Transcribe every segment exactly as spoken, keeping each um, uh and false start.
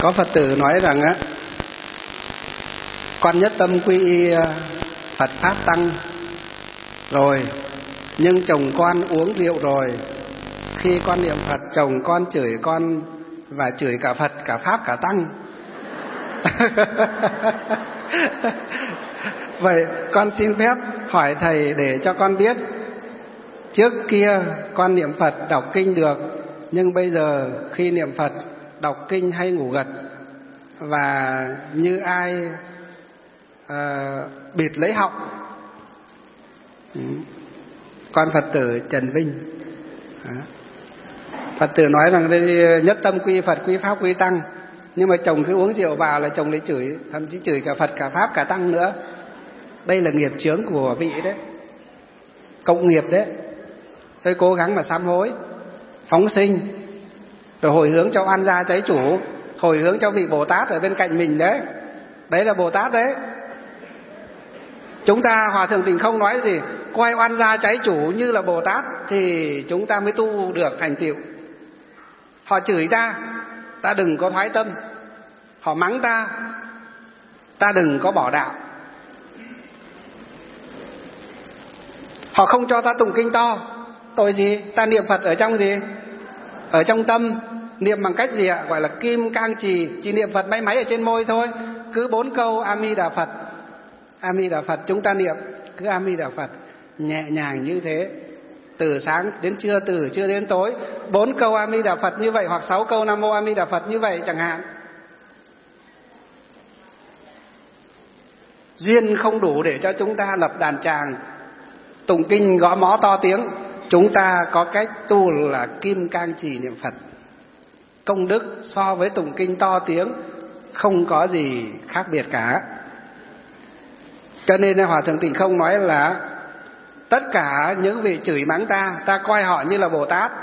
Có Phật tử nói rằng á, con nhất tâm quy y Phật Pháp Tăng rồi, nhưng chồng con uống rượu rồi, khi con niệm Phật chồng con chửi con và chửi cả Phật, cả Pháp, cả Tăng. Vậy con xin phép hỏi thầy để cho con biết, trước kia con niệm Phật đọc kinh được, nhưng bây giờ khi niệm Phật đọc kinh hay ngủ gật, và như ai à, bịt lấy họng. Con Phật tử Trần Vinh. Đó. Phật tử nói rằng đây nhất tâm quy Phật, quy Pháp, quy Tăng, nhưng mà chồng cứ uống rượu vào là chồng lấy chửi, thậm chí chửi cả Phật, cả Pháp, cả Tăng nữa. Đây là nghiệp chướng của vị đấy, cộng nghiệp đấy. Tôi cố gắng mà sám hối, phóng sinh, rồi hồi hướng cho oan gia cháy chủ, hồi hướng cho vị Bồ Tát ở bên cạnh mình đấy. Đấy là Bồ Tát đấy. Chúng ta Hòa Thượng Tình Không nói gì, coi oan gia cháy chủ như là Bồ Tát thì chúng ta mới tu được thành tựu. Họ chửi ta, ta đừng có thoái tâm. Họ mắng ta, ta đừng có bỏ đạo. Họ không cho ta tụng kinh to, tội gì? Ta niệm Phật ở trong gì? Ở trong tâm. Niệm bằng cách gì ạ? Gọi là kim cang trì. Chỉ niệm Phật máy máy ở trên môi thôi. Cứ bốn câu A Di Đà Phật, A Di Đà Phật. Chúng ta niệm cứ A Di Đà Phật, nhẹ nhàng như thế, từ sáng đến trưa, từ trưa đến tối. Bốn câu A Di Đà Phật như vậy, hoặc sáu câu Nam Mô A Di Đà Phật như vậy chẳng hạn. Duyên không đủ để cho chúng ta lập đàn tràng tụng kinh gõ mõ to tiếng. Chúng ta có cách tu là kim cang trì niệm Phật. Công đức so với tụng kinh to tiếng không có gì khác biệt cả. Cho nên Hòa Thượng Tình Không nói là tất cả những vị chửi mắng ta, ta coi họ như là Bồ Tát,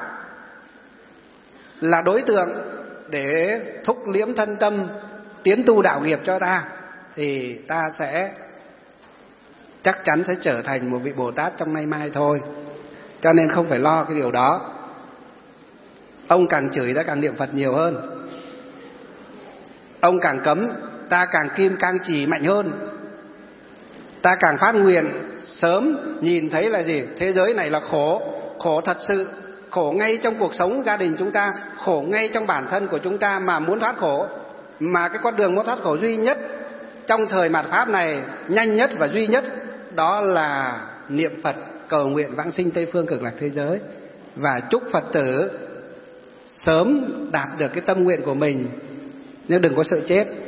là đối tượng để thúc liễm thân tâm, tiến tu đạo nghiệp cho ta, thì ta sẽ chắc chắn sẽ trở thành một vị Bồ Tát trong nay mai thôi. Cho nên không phải lo cái điều đó. Ông càng chửi ta càng niệm Phật nhiều hơn, ông càng cấm ta càng kim cang trì mạnh hơn. Ta càng phát nguyện sớm nhìn thấy là gì? Thế giới này là khổ, khổ thật sự, khổ ngay trong cuộc sống gia đình chúng ta, khổ ngay trong bản thân của chúng ta. Mà muốn thoát khổ, mà cái con đường muốn thoát khổ duy nhất trong thời mạt Pháp này, nhanh nhất và duy nhất, đó là niệm Phật, cầu nguyện vãng sinh Tây Phương Cực Lạc thế giới. Và chúc Phật tử sớm đạt được cái tâm nguyện của mình, nhưng đừng có sợ chết.